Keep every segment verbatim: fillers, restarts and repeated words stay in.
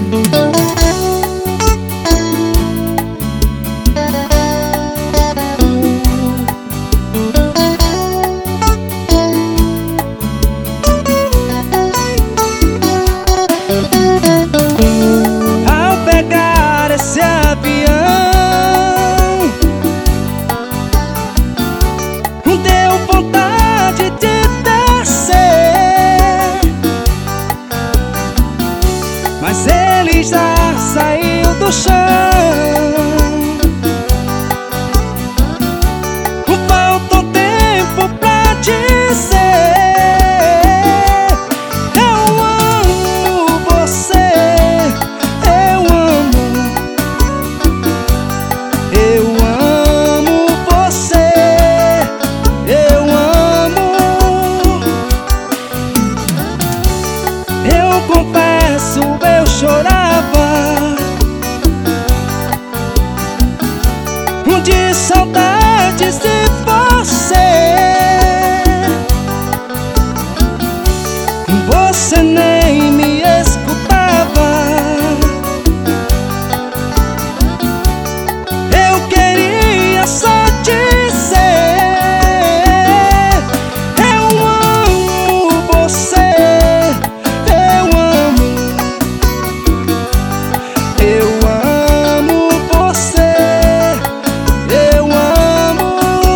Ao pegar esse avião, deu vontade de descer, mas ele já saiu do chão. Faltou tempo pra dizer: eu amo você, eu amo, eu amo você, eu amo. Eu confesso, eu chorava de saudades de você. Você nem me escutava. Eu queria só dizer: eu amo você, eu amo, eu amo você, eu amo.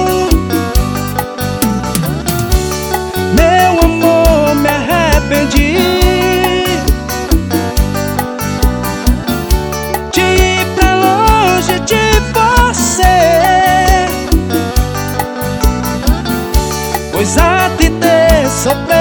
Meu amor, me arrependi de ir pra longe de você, pois a te ter sofrer